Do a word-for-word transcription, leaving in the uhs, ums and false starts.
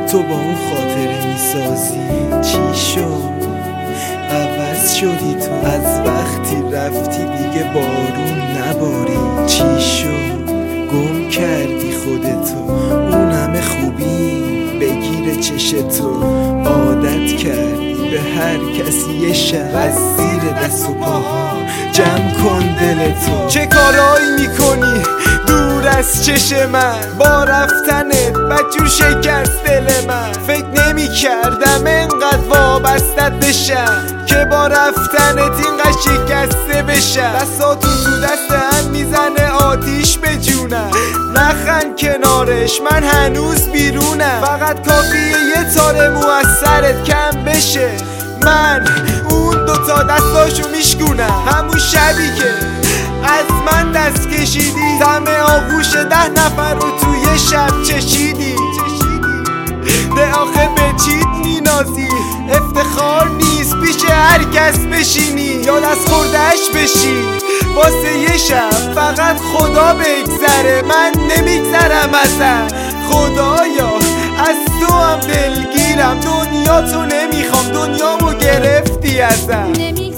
تو با اون خاطره میسازی. چی شد؟ عوض شدی تو از وقتی رفتی دیگه بارون نباری. چی شد؟ گم کردی خودتو اون همه خوبی بگیره چشتو. عادت کردی به هر کسی یه شب از زیر دست و پاها جمع کن دلتو. چه کارایی میکنی دور از چش من؟ با رفتنت بدجور شکست دل من. فکر نمی کردم انقدر وابستت بشم که با رفتنت اینقدر شکسته بشم. دستاتون تو دست هم میزنه آتیش به جونم. نخند کنارش من هنوز بیرونم. فقط کافیه یه تار مو از سرت کم بشه من اون دوتا دستاشو میشکونم. همون شبی که از من دست کشیدی طعم آغوش ده نفر رو توی شب چشیدی. ده آخه به چیت مینازی؟ افتخار نیست پیش هر کس بشینی یا دست خوردهش بشی واسه یه شب فقط خدا بگذره. من نمیگذرم ازت خدایا، از تو هم دلگیرم. دنیا تو نمیخوام، دنیامو گرفتی ازم.